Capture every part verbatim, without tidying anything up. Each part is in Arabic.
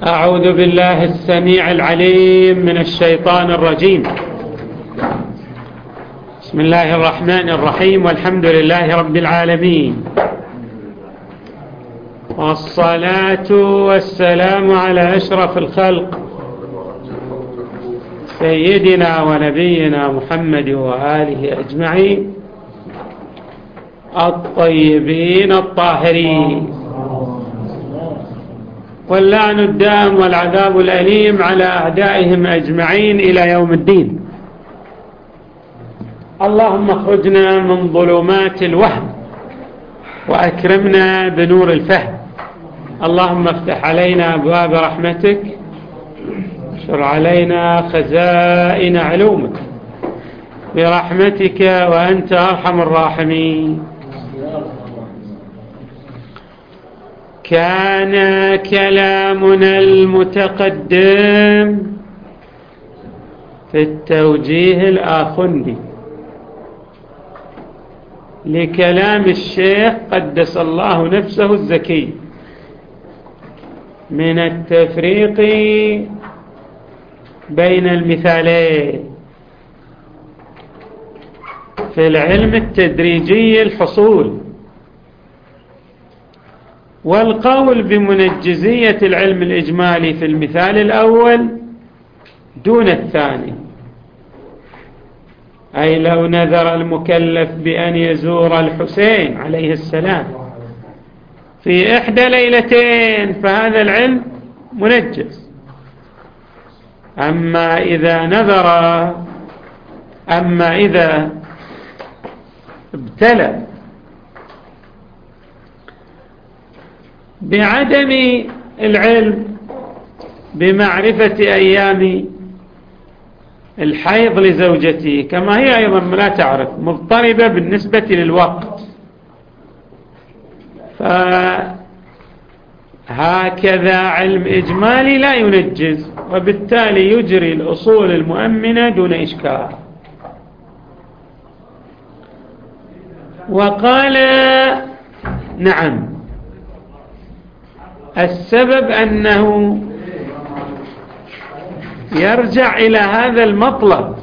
أعوذ بالله السميع العليم من الشيطان الرجيم. بسم الله الرحمن الرحيم، والحمد لله رب العالمين، والصلاة والسلام على أشرف الخلق سيدنا ونبينا محمد وآله أجمعين الطيبين الطاهرين، واللعن الدائم والعذاب الأليم على أعدائهم أجمعين إلى يوم الدين. اللهم اخرجنا من ظلمات الوهم وأكرمنا بنور الفهم. اللهم افتح علينا أبواب رحمتك، اشر علينا خزائن علومك برحمتك وأنت أرحم الراحمين. كان كلامنا المتقدم في التوجيه الآخندي لكلام الشيخ قدس الله نفسه الزكي من التفريق بين المثالين في العلم التدريجي الحصول، والقول بمنجزية العلم الإجمالي في المثال الأول دون الثاني، أي لو نذر المكلف بأن يزور الحسين عليه السلام في إحدى ليلتين فهذا العلم منجز. أما إذا نذر أما إذا ابتلى بعدم العلم بمعرفة أيام الحيض لزوجته، كما هي أيضا لا تعرف، مضطربة بالنسبة للوقت، فهكذا علم إجمالي لا ينجز، وبالتالي يجري الأصول المؤمنة دون إشكال. وقال نعم، السبب أنه يرجع إلى هذا المطلب،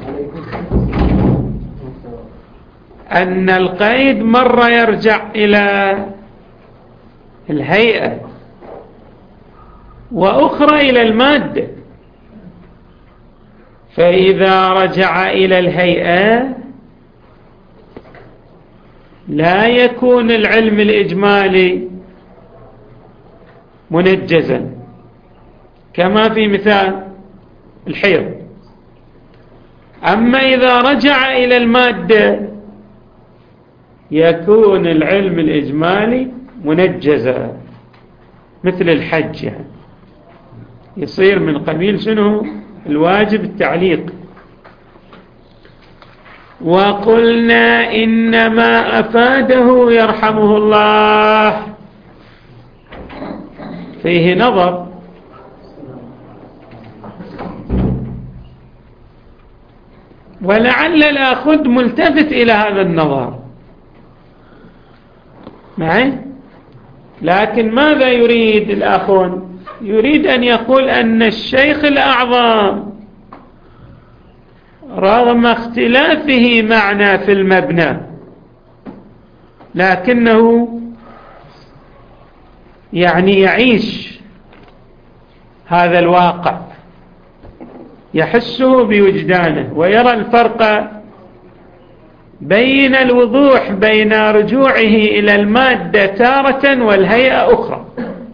أن القيد مرة يرجع إلى الهيئة وأخرى إلى المادة، فإذا رجع إلى الهيئة لا يكون العلم الإجمالي منجزا كما في مثال الحيض. أما إذا رجع إلى المادة يكون العلم الإجمالي منجزا مثل الحج، يعني يصير من قبيل شنو الواجب التعليق. وقلنا إنما أفاده يرحمه الله فيه نظر، ولعل الآخذ ملتفت إلى هذا النظر معي، لكن ماذا يريد الآخذ؟ يريد أن يقول أن الشيخ الأعظم رغم اختلافه معنا في المبنى لكنه يعني يعيش هذا الواقع، يحسه بوجدانه، ويرى الفرق بين الوضوح بين رجوعه إلى المادة تارة والهيئة أخرى،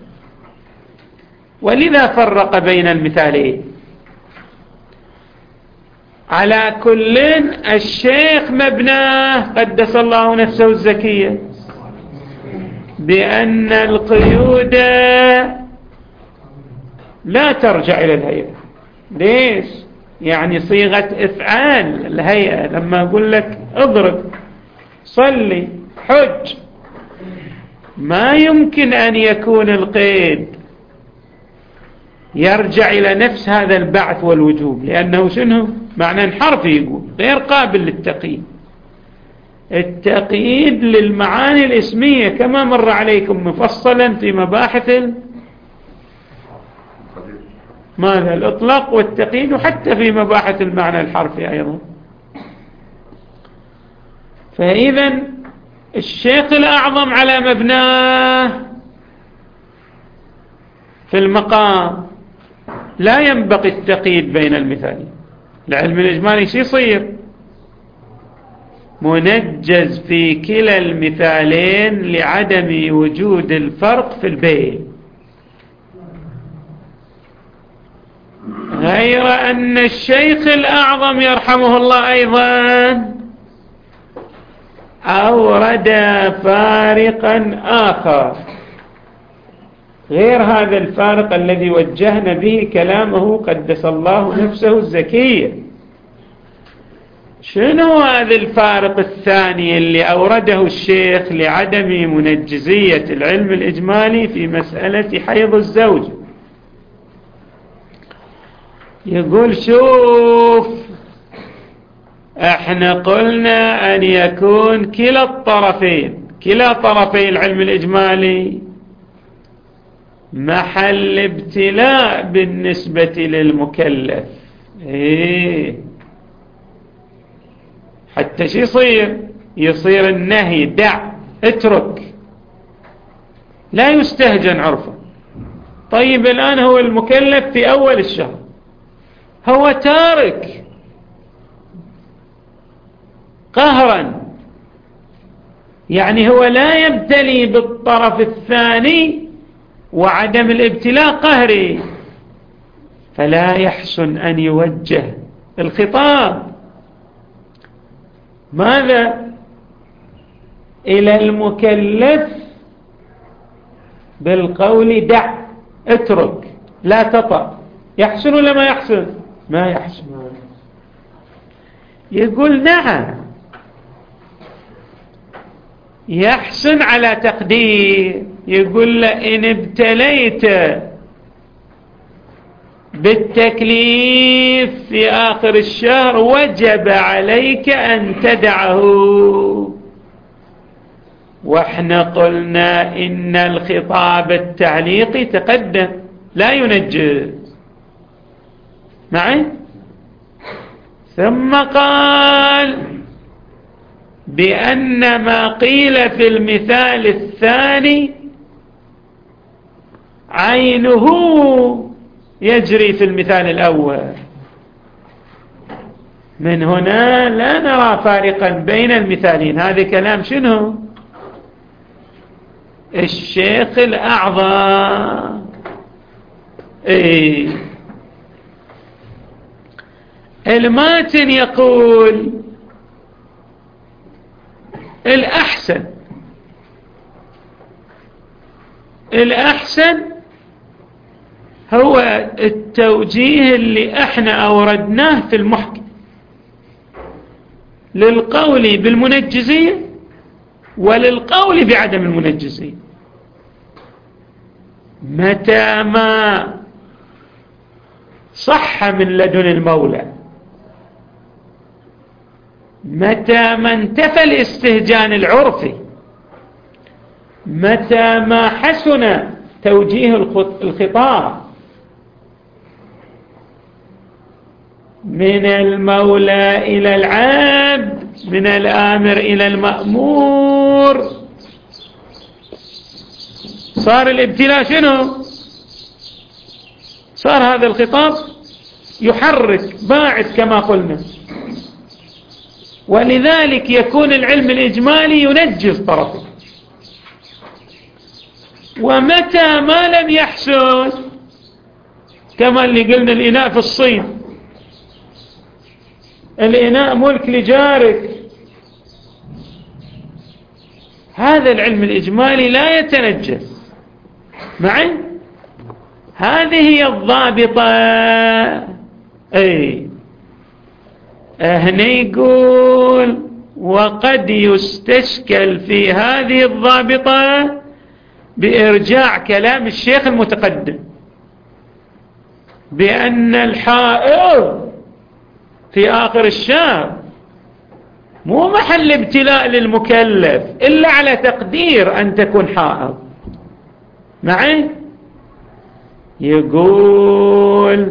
ولذا فرق بين المثالين. على كل الشيخ مبناه قدس الله نفسه الزكية بأن القيود لا ترجع إلى الهيئة. ليش؟ يعني صيغة إفعال الهيئة، لما أقول لك اضرب صلي حج، ما يمكن أن يكون القيد يرجع إلى نفس هذا البعث والوجوب، لأنه شنو معنى انحرف، يقول غير قابل للتقييد. التقييد للمعاني الاسمية كما مر عليكم مفصلا في مباحث ماذا الإطلاق والتقييد، وحتى في مباحث المعنى الحرفي أيضا. فإذا الشيخ الأعظم على مبناه في المقام لا ينبغي التقييد بين المثالين. العلم الإجمالي شو يصير؟ منجز في كلا المثالين لعدم وجود الفرق في البين، غير أن الشيخ الأعظم يرحمه الله أيضا أورد فارقا آخر غير هذا الفارق الذي وجهنا به كلامه قدس الله نفسه الزكية. شنو هذا الفارق الثاني اللي أورده الشيخ لعدم منجزية العلم الإجمالي في مسألة حيض الزوج؟ يقول شوف، احنا قلنا أن يكون كلا الطرفين، كلا طرفي العلم الإجمالي محل ابتلاء بالنسبة للمكلف. ايه حتى شو يصير؟ يصير النهي دع اترك، لا يستهجن عرفا. طيب الآن هو المكلف في أول الشهر هو تارك قهرا، يعني هو لا يبتلي بالطرف الثاني وعدم الابتلاء قهري، فلا يحسن أن يوجه الخطاب ماذا إلى المكلف بالقول دع اترك لا تطأ. يحسن ولا ما يحسن؟ ما يحسن. يقول نعم يحسن على تقدير، يقول له إن ابتليت بالتكليف في آخر الشهر وجب عليك أن تدعه. واحنا قلنا إن الخطاب التعليقي تقدم لا ينجز معي. ثم قال بأن ما قيل في المثال الثاني عينه يجري في المثال الأول. من هنا لا نرى فارقا بين المثالين. هذا كلام شنو؟ الشيخ الأعظم. إيه الماتن يقول الأحسن الأحسن هو التوجيه اللي احنا أوردناه في المحكم للقول بالمنجزية وللقول بعدم المنجزية. متى ما صح من لدن المولى، متى ما انتفى الاستهجان العرفي، متى ما حسن توجيه الخطاب من المولى إلى العبد، من الآمر إلى المأمور، صار الابتلاء شنو؟ صار هذا الخطاب يحرك باعث كما قلنا. ولذلك يكون العلم الإجمالي ينجز طرفه. ومتى ما لم يحسن كما اللي قلنا الإناء في الصين، الإناء ملك لجارك، هذا العلم الإجمالي لا يتنجز معي. هذه هي الضابطة. أي هنا يقول وقد يستشكل في هذه الضابطة بإرجاع كلام الشيخ المتقدم بأن الحائض في آخر الشهر مو محل ابتلاء للمكلف إلا على تقدير أن تكون حائض معي. يقول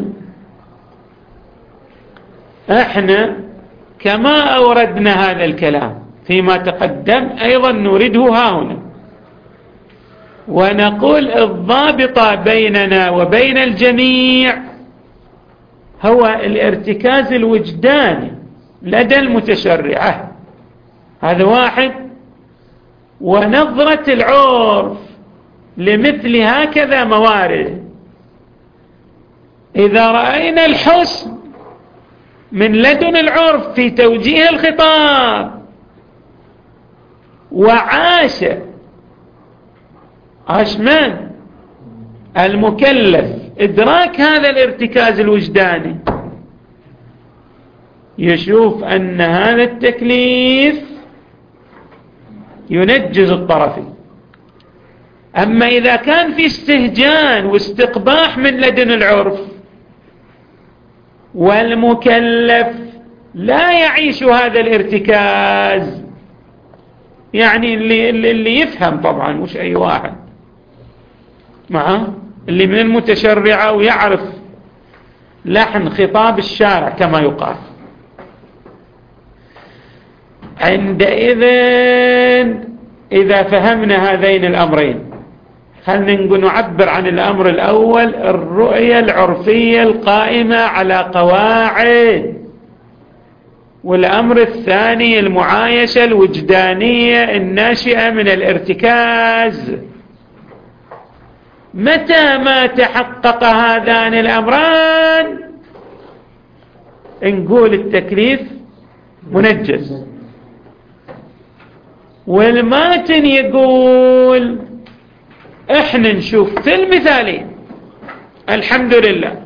احنا كما أوردنا هذا الكلام فيما تقدم أيضا نورده هنا، ونقول الضابط بيننا وبين الجميع هو الارتكاز الوجداني لدى المتشرعة، هذا واحد، ونظرة العرف لمثل هكذا موارد. إذا رأينا الحسن من لدن العرف في توجيه الخطاب وعاش عاش من المكلف إدراك هذا الارتكاز الوجداني، يشوف أن هذا التكليف ينجز الطرفين. أما إذا كان في استهجان واستقباح من لدن العرف والمكلف لا يعيش هذا الارتكاز، يعني اللي, اللي يفهم طبعا مش أي واحد معه، اللي من المتشرعة ويعرف لحن خطاب الشارع كما يقال، عندئذ إذا فهمنا هذين الأمرين خلنا نقول نعبر عن الأمر الأول الرؤية العرفية القائمة على قواعد، والأمر الثاني المعايشة الوجدانية الناشئة من الارتكاز. متى ما تحقق هذان الأمران نقول التكليف منجز. والماتن يقول احنا نشوف في المثالين الحمد لله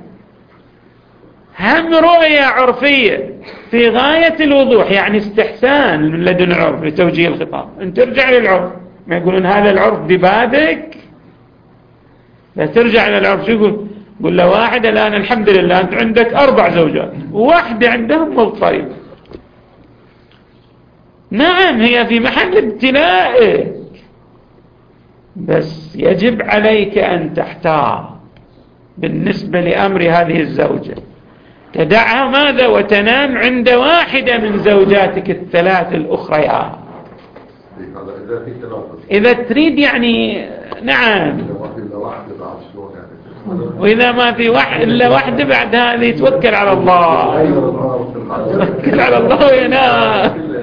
هم رؤية عرفية في غاية الوضوح، يعني استحسان من لدن العرف لتوجيه الخطاب. انت ترجع للعرف، ما يقولون هذا العرف ببابك، لا ترجع للعرف. شو يقول؟ قل له واحد الآن الحمد لله انت عندك أربع زوجات وواحدة عندهم مضطرب، نعم هي في محل ابتلائك، بس يجب عليك أن تحتاط بالنسبة لأمر هذه الزوجة، تدعها ماذا وتنام عند واحدة من زوجاتك الثلاث الأخريات إذا تريد، يعني نعم. وإذا ما في واحد إلا واحدة بعد هذه يتوكل على الله، يتوكل على الله وينام.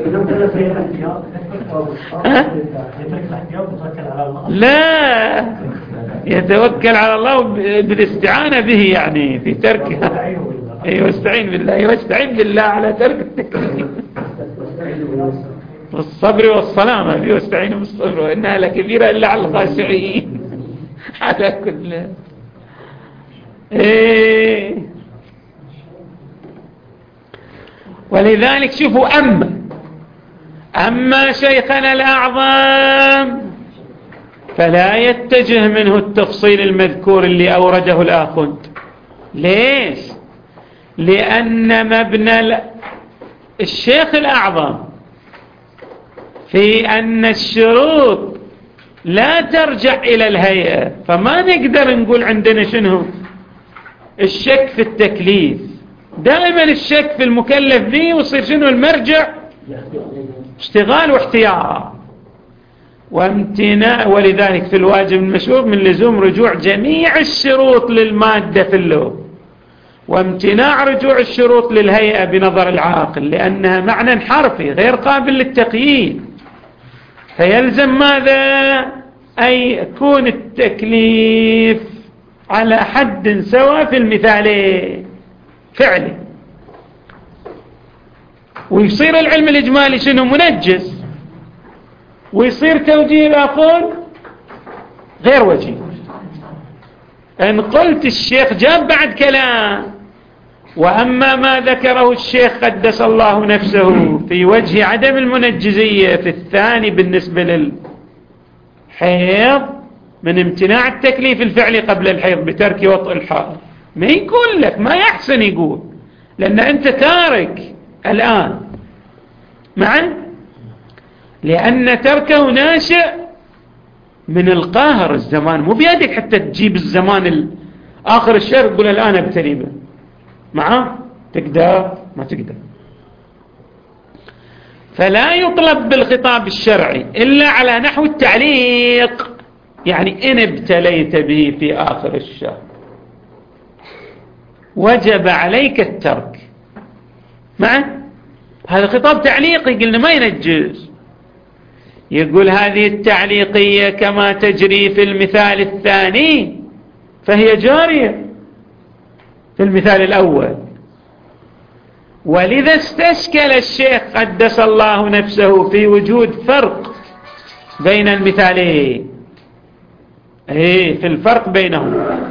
لا يتوكل على الله بالاستعانة به، يعني في تركها. ايوه استعين بالله، ايوه استعين بالله على ترك التكليف والصبر والصلامة، ايوه استعينوا بالصبر وانها لكبيرة الا على الخاشعين. على كل ايه. ولذلك شوفوا أما أما شيخنا الأعظم فلا يتجه منه التفصيل المذكور اللي أورده الآخذ. ليش؟ لأن مبنى الشيخ الأعظم في أن الشروط لا ترجع إلى الهيئة، فما نقدر نقول عندنا شنو الشك في التكليف. دائما الشك في المكلف به ويصير شنو المرجع؟ اشتغال واحتياط وامتناع. ولذلك في الواجب المشهور من لزوم رجوع جميع الشروط للمادة في اللغة، وامتناع رجوع الشروط للهيئة بنظر العاقل، لأنها معنى حرفي غير قابل للتقييد. فيلزم ماذا؟ أي يكون التكليف على حد سواء في المثالين فعلي، ويصير العلم الإجمالي شنو منجز، ويصير توجيه الآخر غير وجيه. إن قلت الشيخ جاب بعد كلام، وأما ما ذكره الشيخ قدس الله نفسه في وجه عدم المنجزية في الثاني بالنسبة للحيض من امتناع التكليف الفعلي قبل الحيض بترك وطء الحائض، ما يقول لك، ما يحسن يقول، لأن أنت تارك الآن معا، لأن تركه ناشئ من القاهر. الزمان مو بيدك حتى تجيب الزمان آخر الشهر يقول الآن ابتلي به معه، تقدر ما تقدر. فلا يطلب بالخطاب الشرعي إلا على نحو التعليق، يعني إن ابتليت به في آخر الشهر وجب عليك الترك معه، هذا خطاب تعليقي قلنا ما ينجز. يقول هذه التعليقية كما تجري في المثال الثاني فهي جارية في المثال الأول. ولذا استشكل الشيخ قدس الله نفسه في وجود فرق بين المثالين، ايه في الفرق بينهما.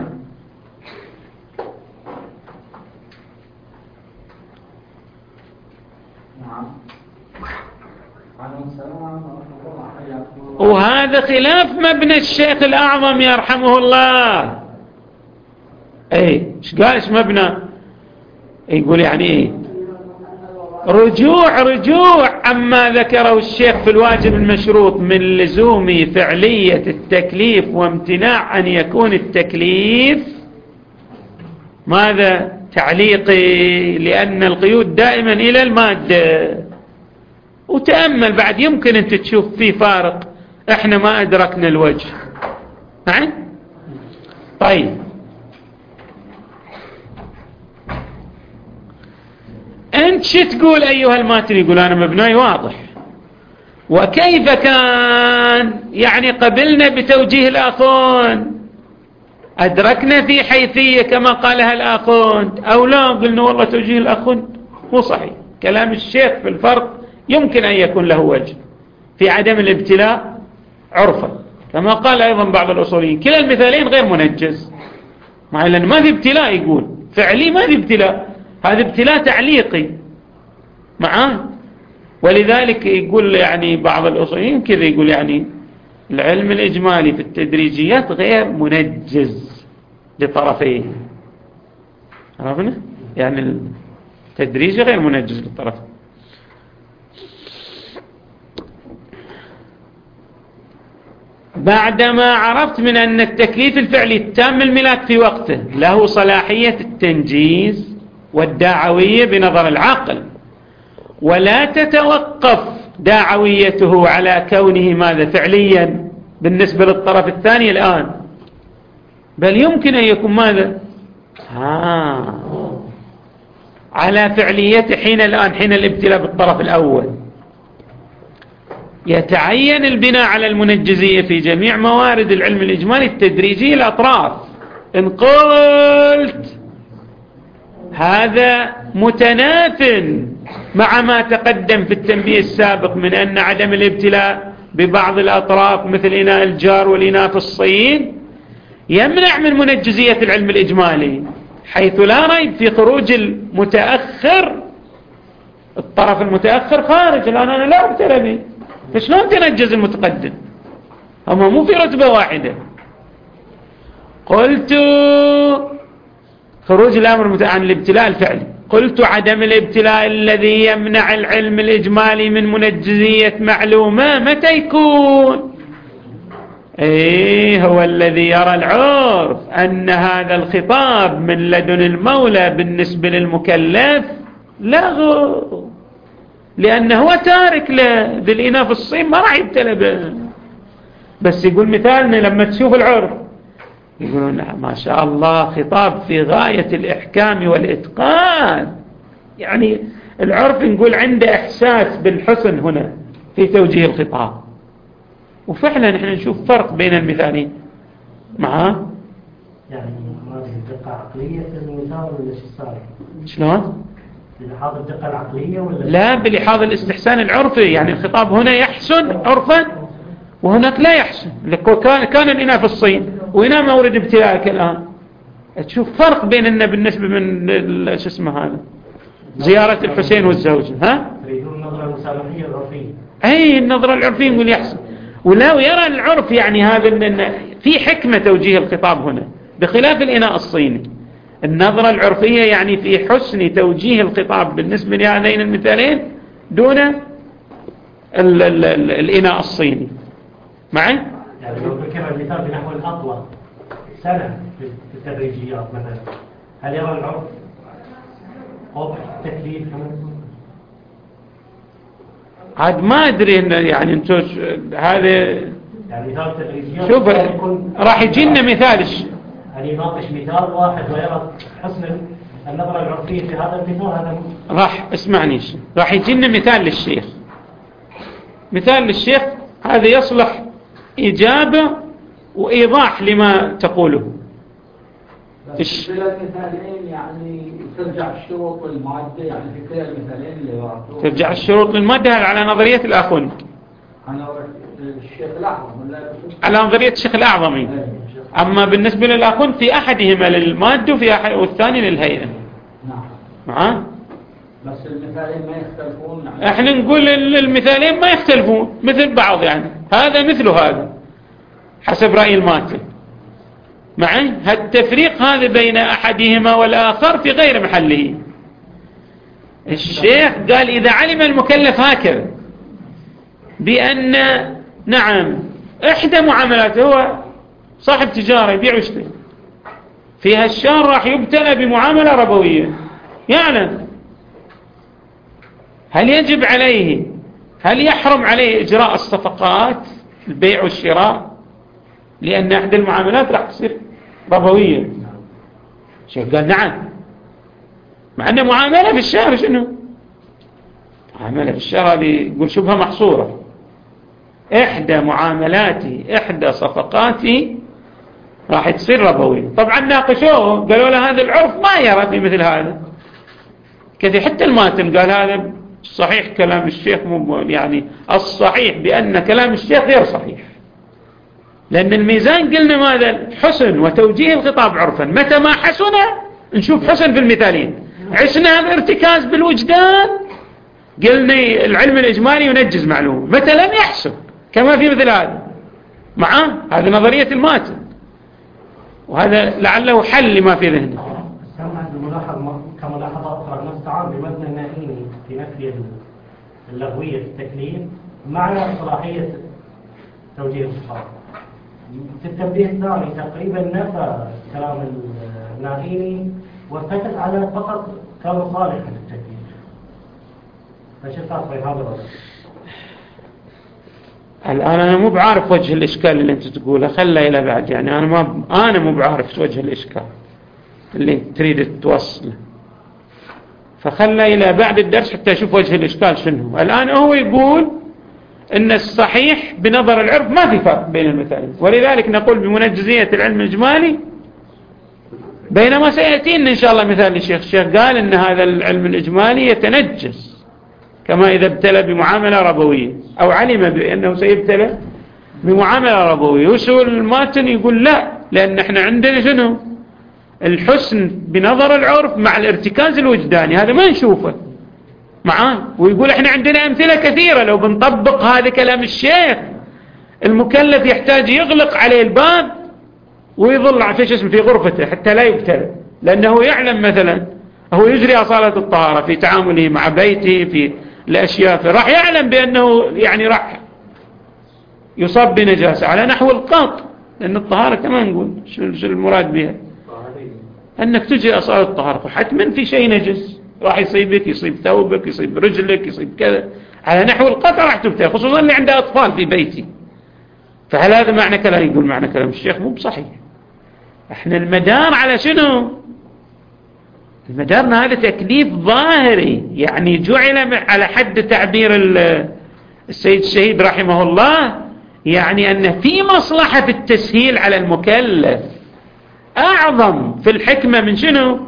وهذا خلاف مبنى الشيخ الأعظم يرحمه الله. ايه ايش قال ايش مبنى؟ يقول يعني ايه رجوع رجوع عما ذكره الشيخ في الواجب المشروط من لزوم فعلية التكليف وامتناع أن يكون التكليف ماذا تعليقي، لأن القيود دائما إلى المادة. وتأمل بعد يمكن أنت تشوف فيه فارق، احنا ما أدركنا الوجه. نعم طيب أنت شو تقول أيها الماتري؟ يقول أنا مبناي واضح. وكيف كان يعني قبلنا بتوجيه الآخون، أدركنا في حيثية كما قالها الآخون أو لا؟ قلنا والله توجيه الآخون مو صحيح. كلام الشيخ في الفرق يمكن أن يكون له وجه في عدم الابتلاء عرفا، كما قال أيضا بعض الأصوليين كلا المثالين غير منجز، مع أن ما في ابتلاء، يقول فعلي ما في ابتلاء، هذا ابتلاء تعليقي معاه. ولذلك يقول يعني بعض الأصوليين كذا، يقول يعني العلم الإجمالي في التدريجيات غير منجز لطرفيه. عرفنا؟ يعني التدريج غير منجز للطرفين. بعدما عرفت من أن التكليف الفعلي التام الملاك في وقته له صلاحية التنجيز والداعوية بنظر العاقل، ولا تتوقف داعويته على كونه ماذا فعليا بالنسبة للطرف الثاني الآن، بل يمكن أن يكون ماذا ها على فعليته حين الآن حين الابتلاء بالطرف الأول. يتعين البناء على المنجزية في جميع موارد العلم الإجمالي التدريجي الأطراف. إن قلت هذا متناف مع ما تقدم في التنبيه السابق من أن عدم الابتلاء ببعض الأطراف مثل إناء الجار والإناء في الصين يمنع من منجزية العلم الإجمالي، حيث لا ريب في خروج المتأخر، الطرف المتأخر خارج الآن أنا لا أبتلى به، فشلون تنجز المتقدم؟ هما مو في رتبة واحدة. قلت خروج الأمر عن الابتلاء الفعلي، قلت عدم الابتلاء الذي يمنع العلم الإجمالي من منجزية معلومة متى يكون؟ ايه هو الذي يرى العرف أن هذا الخطاب من لدن المولى بالنسبة للمكلف لغو، لأنه هو تارك له ذي الإناء في الصين ما راح يبتلى به. بس يقول مثالنا لما تشوف العرف يقولون ما شاء الله خطاب في غاية الإحكام والإتقان، يعني العرف نقول عنده إحساس بالحسن هنا في توجيه الخطاب. وفعلا نحن نشوف فرق بين المثالين معاه. يعني ما في دقة عقلية في المثال ولا شيء صار؟ شلون؟ بلحاظ الدقة العقلية ولا؟ لا بلحاظ الاستحسان العرفي، يعني الخطاب هنا يحسن عرفا وهناك لا يحسن. كان كان الإناء في الصين وإناء مورد ابتلاءك الآن، تشوف فرق بيننا بالنسبة من شو اسمه هذا زيارة الحسين والزوجة. ها؟ تريدون النظرة المسامحية العرفية؟ أي النظرة العرفية نقول يحسن، ولا يرى العرف يعني هذا إن في حكمة توجيه الخطاب هنا بخلاف الإناء الصيني. النظرة العرفية يعني في حسن توجيه الخطاب بالنسبة لهذين المثالين دون ال ال ال الإناء الصيني. معي؟ يعني لو ذكر المثال بنحو الأطول سنة في التدريجيات مثلا، هل يرى العرف قبح التكليف؟ عاد ما أدري إن يعني أنتوا هذا يعني مثال التدريجيات شوف راح يجينا مثال هل يناقش مثال واحد ويرى حسن النظرة العرفية في هذا المثال؟ هذا راح اسمعني راح يجينا مثال للشيخ مثال للشيخ هذا يصلح إجابة وإيضاح لما تقوله. بس كلا المثالين يعني ترجع الشروط والمادة، يعني في كلا المثالين اللي وعطوه ترجع الشروط للمادة على نظرية الآخوني، على الشيخ الأعظم ولا على نظرية الشيخ الأعظمي. أما بالنسبة للآخون في أحدهما للمادة وفي أحد والثاني للهيئة. نعم. معاه؟ بس المثالين ما يختلفون يعني. احنا نقول المثالين ما يختلفون مثل بعض، يعني هذا مثل هذا حسب رأي الماتن. معي؟ هالتفريق هذا بين أحدهما والآخر في غير محله. الشيخ قال إذا علم المكلف هكذا بأن نعم إحدى معاملاته هو صاحب تجارة يبيع ويشتري، في هالشهر راح يبتلى بمعاملة ربوية، يعلم هل يجب عليه هل يحرم عليه إجراء الصفقات البيع والشراء لأن إحدى المعاملات راح تصير ربوية؟ الشيخ قال نعم، مع أن معاملة في الشهر شنو؟ معاملة في الشهر هذه يقول شبهة محصورة، إحدى معاملاتي إحدى صفقاتي راح تصير ربوية. طبعا ناقشوه قالوا له هذا العرف ما يرى في مثل هذا كثير، حتى الماتن قال هذا صحيح كلام الشيخ، يعني الصحيح بأن كلام الشيخ غير صحيح، لأن الميزان قلنا ماذا؟ حسن وتوجيه الخطاب عرفا، متى ما حسن نشوف حسن في المثالين. عشنا الارتكاز بالوجدان قلنا العلم الإجمالي ينجز معلومة، متى لم يحسن كما في مثل هذا معاه. هذه نظرية الماتن، وهذا لعله حل لما في ذهنه. سمعت الملاحظة كملاحظة أخرى نستعان بمبنى النائيني في نفي اللغوية في التكليف مع صلاحية توجيه الخطاب. في التنبيه الثاني تقريبا نفى كلام النائيني واتكت على فقط كلام صالح للتكليف. فشو الفرق بين هذا والرجل؟ الآن أنا مو بعارف وجه الإشكال اللي أنت تقوله، خلى إلى بعد، يعني أنا ما أنا مو بعارف وجه الإشكال اللي تريد توصله، فخلى إلى بعد الدرس حتى أشوف وجه الإشكال شنو. الآن هو يقول إن الصحيح بنظر العرف ما في فرق بين المثالين، ولذلك نقول بمنجزية العلم الإجمالي، بينما سيأتينا إن شاء الله مثال الشيخ. الشيخ قال إن هذا العلم الإجمالي يتنجس كما إذا ابتلى بمعاملة ربوية أو علم بأنه سيبتلى بمعاملة ربوية. وسؤال الماتن يقول لا، لأن احنا عندنا شنو؟ الحسن بنظر العرف مع الارتكاز الوجداني، هذا ما نشوفه معاه. ويقول احنا عندنا أمثلة كثيرة، لو بنطبق هذا كلام الشيخ المكلف يحتاج يغلق عليه الباب ويظل في اسم في غرفته حتى لا يبتلى، لأنه يعلم مثلا هو يجري أصالة الطهارة في تعامله مع بيته في الأشياء، راح يعلم بأنه يعني راح يصاب بنجاسة على نحو القط، لأن الطهارة كما نقول شو المراد بها؟ أنك تجري أصالة الطهارة حتما في شيء نجس راح يصيبك، يصيب ثوبك، يصيب رجلك، يصيب كذا، على نحو القطع راح تبتلى، خصوصا اللي عنده أطفال في بيتي. فهل هذا معنى كلام؟ يقول معنى كلام الشيخ مو بصحيح. احنا المدار على شنو؟ المدارنا هذا تكليف ظاهري، يعني جعل على حد تعبير السيد الشهيد رحمه الله، يعني أن في مصلحة في التسهيل على المكلف أعظم في الحكمة من شنو؟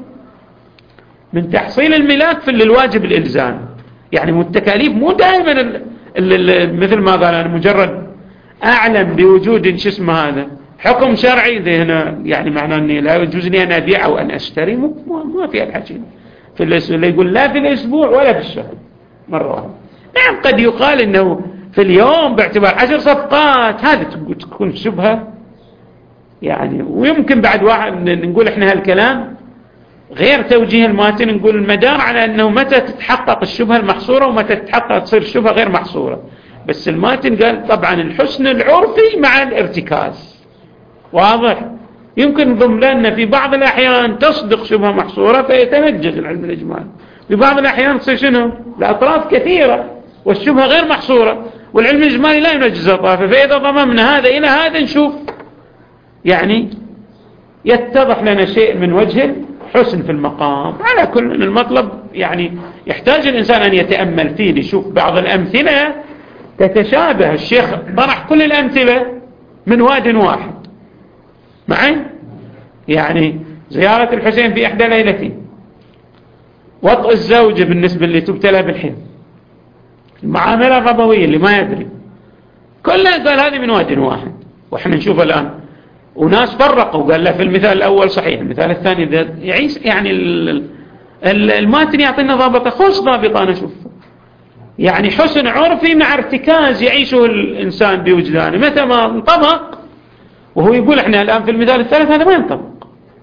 من تحصيل الملاك في الواجب الإلزام. يعني التكاليف مو دائما مثل ما قال أنا مجرد أعلم بوجود شو اسمه هذا حكم شرعي هنا، يعني معناه أني لا يجوز لي أن أبيع أو أن أشتري، ما في الحكي في الأسبوع، اللي يقول لا في الأسبوع ولا في الشهر مرة واحدة. نعم قد يقال أنه في اليوم باعتبار عشر صفقات هذا تكون شبهة يعني، ويمكن بعد واحد نقول إحنا هالكلام غير توجيه الماتن، نقول المدار على أنه متى تتحقق الشبهة المحصورة ومتى تتحقق تصير الشبهة غير محصورة. بس الماتن قال طبعا الحسن العرفي مع الارتكاز واضح، يمكن ضمن في بعض الأحيان تصدق شبهة محصورة فيتنجز العلم الإجمالي، في بعض الأحيان تصير شنو الأطراف كثيرة والشبهة غير محصورة والعلم الإجمالي لا ينجز طرفه. فإذا ضممنا هذا إلى هذا نشوف يعني يتضح لنا شيء من وجه حسن في المقام. على كل المطلب يعني يحتاج الإنسان أن يتأمل فيه ليشوف بعض الأمثلة تتشابه. الشيخ طرح كل الأمثلة من واد واحد معي، يعني زيارة الحسين في إحدى ليلتين، وطء الزوجة بالنسبة اللي تبتلى بالحين، المعاملة الربوية اللي ما يدري، كلها قال هذه من واد واحد. وإحنا نشوف الآن وناس فرقوا قال له في المثال الأول صحيح، المثال الثاني يعيش يعني الماتن يعطينا ضابطة خلص ضابطة أنا أشوف يعني حسن عرفي مع ارتكاز يعيشه الإنسان بوجدانه. متى ما انطبق وهو يقول احنا الآن في المثال الثالث هذا ما ينطبق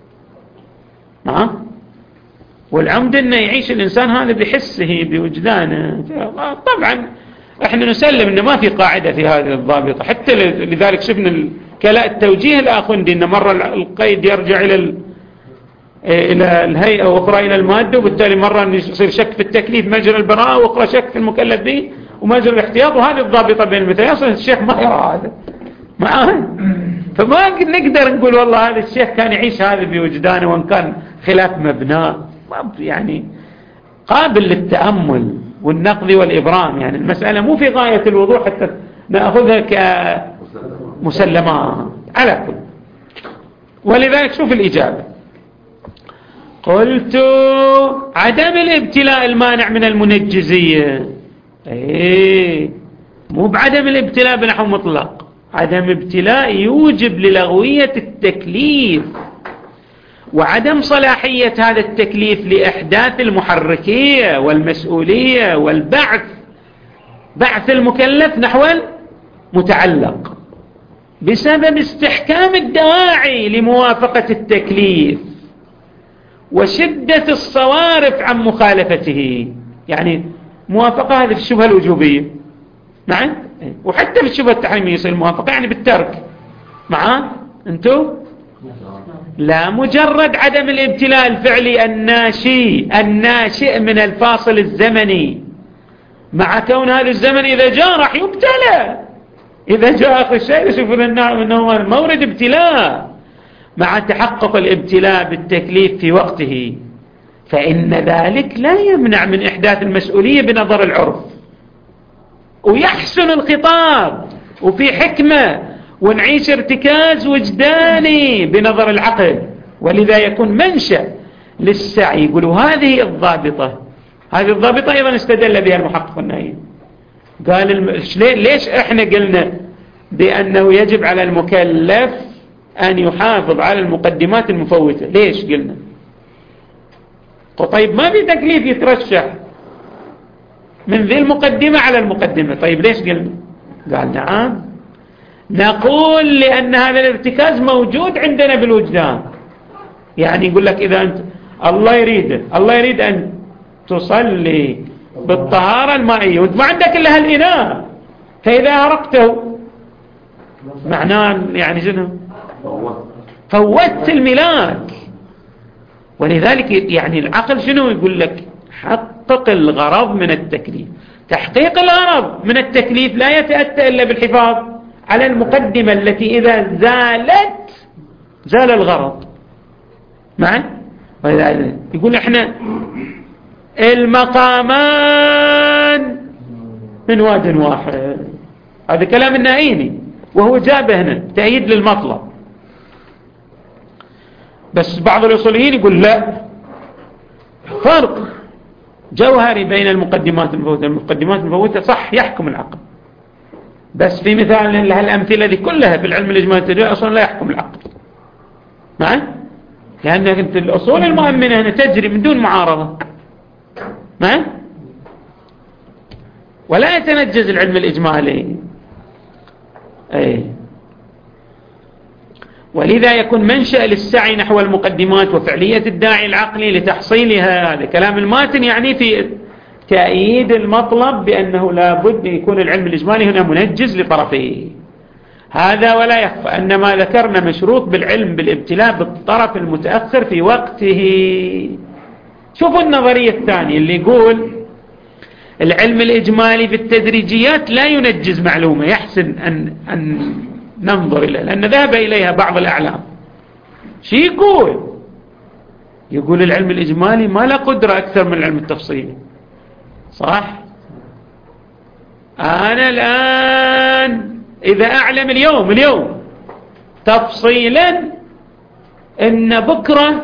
نعم، والعمد انه يعيش الإنسان هذا بحسه بوجدانه. طبعا احنا نسلم انه ما في قاعدة في هذه الضابطة، حتى لذلك شفنا كلاء التوجيه الآخوندي ان مرة القيد يرجع الى الى الهيئة واخرى الى المادة، وبالتالي مرة يصير شك في التكليف مجرى البراءة واخرى شك في المكلف به ومجرى الاحتياط، وهذه الضابطة بين المثالين. اصلا الشيخ ما يرى هذا معاه، فما نقدر نقول والله هذا الشيخ كان يعيش هذا بوجدانه وان كان خلاف مبناه، يعني قابل للتأمل والنقد والإبرام. يعني المسألة مو في غاية الوضوح حتى نأخذها كمسلمات على كل. ولذلك شوف الإجابة، قلت عدم الابتلاء المانع من المنجزية، ايه مو بعدم الابتلاء بنحو مطلق، عدم ابتلاء يوجب للغوية التكليف وعدم صلاحية هذا التكليف لإحداث المحركية والمسؤولية والبعث، بعث المكلف نحو المتعلق بسبب استحكام الدواعي لموافقة التكليف وشدة الصوارف عن مخالفته. يعني موافقة هذه في الشبهة الوجوبية نعم، وحتى في الشبهة التحريمية يصير الموافقة يعني بالترك معاه انتو، لا مجرد عدم الابتلاء الفعلي الناشئ الناشئ من الفاصل الزمني، مع كون هذا الزمن إذا جاء راح يبتلى، إذا جاء آخر الشيء يشوفون أنه مورد ابتلاء، مع تحقق الابتلاء بالتكليف في وقته، فإن ذلك لا يمنع من إحداث المسؤولية بنظر العرف، ويحسن الخطاب وفي حكمة ونعيش ارتكاز وجداني بنظر العقل. ولذا يكون منشأ للسعي. يقولوا هذه الضابطة، هذه الضابطة أيضا استدل بها المحقق النهائي، قال الم... ليش احنا قلنا بأنه يجب على المكلف أن يحافظ على المقدمات المفوتة؟ ليش قلنا طيب ما في تكليف يترشح من ذي المقدمة على المقدمة؟ طيب ليش قلنا؟ قال نعم نقول لأن هذا الارتكاز موجود عندنا بالوجدان. يعني يقول لك إذا أنت الله يريد الله يريد أن تصلي بالطهارة المائية وانت ما عندك إلا هالإناء، فإذا أرقته معناه يعني شنو؟ فوت الملاك. ولذلك يعني العقل شنو يقول لك؟ حقق الغرض من التكليف. تحقيق الغرض من التكليف لا يتأتى إلا بالحفاظ على المقدمة التي إذا زالت زال الغرض معي. يقول احنا المقامان من واد واحد، هذا كلام النائيني وهو جابه هنا تأييد للمطلب. بس بعض الأصوليين يقول لا، فرق جوهري بين المقدمات المفوتة. المقدمات المفوتة صح يحكم العقل، بس في مثال لهالأمثلة دي كلها في العلم الإجمالي أصلا لا يحكم العقل معي، لأن الأصول المؤمنة هنا تجري من دون معارضة معي، ولا يتنجز العلم الإجمالي. أي ولذا يكون منشأ للسعي نحو المقدمات وفعلية الداعي العقلي لتحصيلها. هذا كلام الماتن يعني في تأييد المطلب بأنه لا بد يكون العلم الإجمالي هنا منجز لطرفيه. هذا ولا يخفى أن ما ذكرنا مشروط بالعلم بالابتلاء بالطرف المتأخر في وقته. شوفوا النظرية الثانية اللي يقول العلم الإجمالي بالتدريجيات لا ينجز معلومة، يحسن أن, أن ننظر إليه لأن ذهب إليها بعض الأعلام. شو يقول؟ يقول العلم الإجمالي ما له قدرة أكثر من العلم التفصيلي. صح؟ أنا الآن إذا أعلم اليوم اليوم تفصيلا إن بكرة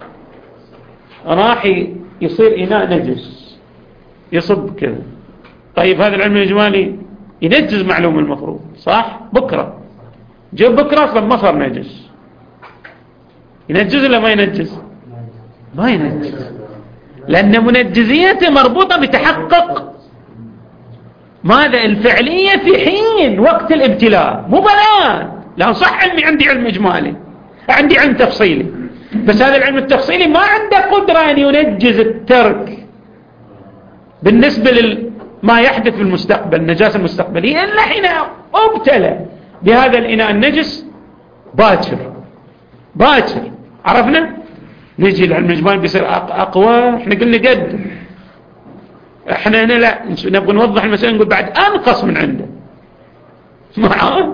راح يصير إناء نجس يصب كذا، طيب هذا العلم الإجمالي ينجز معلومة المفروض. صح؟ بكرة جيب بكرة أصلا ما صار نجس، ينجز ولا ما ينجز؟ ما ينجز، لأن منجزيته مربوطة بتحقق ماذا؟ الفعلية في حين وقت الابتلاء، مو بلان. لأن صح علمي عندي علم إجمالي عندي علم تفصيلي، بس هذا العلم التفصيلي ما عنده قدرة أن ينجز الترك بالنسبة لما يحدث في المستقبل النجاسة المستقبلية إلا حين ابتلى بهذا الإناء النجس باكر باكر. عرفنا؟ نجي العلم الإجمالي بيصير أقوى. احنا قلنا قد احنا هنا لا نبغى نوضح المسألة نقول بعد أنقص من عنده. معاه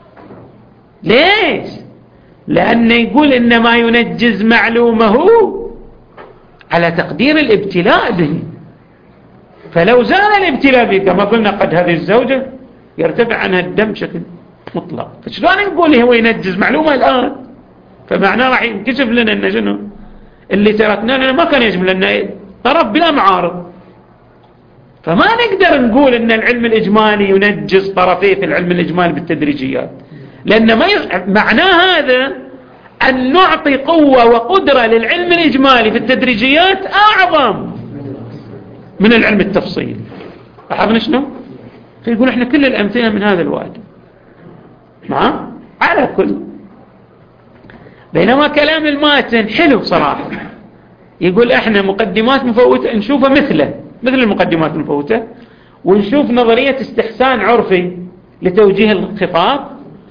ليش؟ لأنه يقول إن ما ينجز معلومه على تقدير الابتلاء به، فلو زال الابتلاء به كما قلنا قد هذه الزوجة يرتفع عنها الدم بشكل مطلق، فشلون نقول هو ينجز معلومة الآن؟ فمعناه راح ينكشف لنا إن شنو اللي تركناه لنا ما كان يجب لنا طرف بلا معارض. فما نقدر نقول إن العلم الإجمالي ينجز طرفيه في العلم الإجمالي بالتدريجيات، لأن ما ي... معناه هذا أن نعطي قوة وقدرة للعلم الإجمالي في التدريجيات أعظم من العلم التفصيلي. أحبنا شنو؟ فيقول إحنا كل الأمثلة من هذا الواد معه على كل. بينما كلام الماتن حلو صراحة، يقول إحنا مقدمات مفوتة نشوفها مثله مثل المقدمات المفوتة، ونشوف نظرية استحسان عرفي لتوجيه الخطاب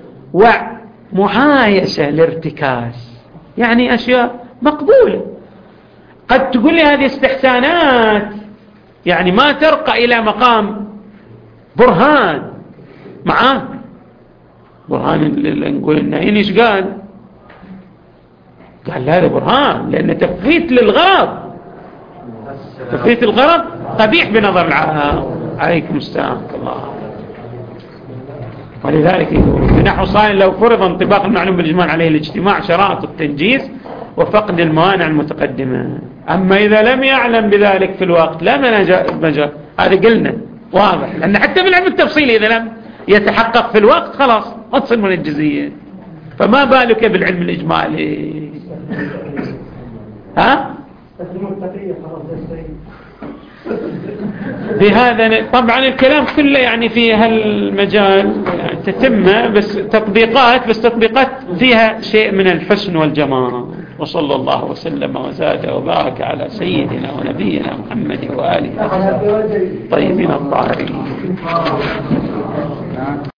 ومعايشة الارتكاز، يعني أشياء مقبولة. قد تقول لي هذه استحسانات يعني ما ترقى إلى مقام برهان. معاه برهان نقول النعين إيش قال؟ قال هذا برهان لأن تفويت للغرض، تفويت الغرض قبيح بنظر العام. عليكم السلام الله. ولذلك بنحو صائل لو فرض انطباق المعلوم بالإجمال عليه الاجتماع شرائط التنجيز وفقد الموانع المتقدمة. أما إذا لم يعلم بذلك في الوقت لا مجال، هذا قلنا واضح، لأن حتى بالعلم التفصيلي إذا لم يتحقق في الوقت خلاص ما تصير منجزية، فما بالك بالعلم الإجمالي؟ ها؟ بهذا طبعا الكلام كله يعني في هالمجال يعني تتمه، بس تطبيقات بس تطبيقات فيها شيء من الحسن والجمال. وصلى الله وسلم وزاد وبارك على سيدنا ونبينا محمد وآله طيبين الطاهرين.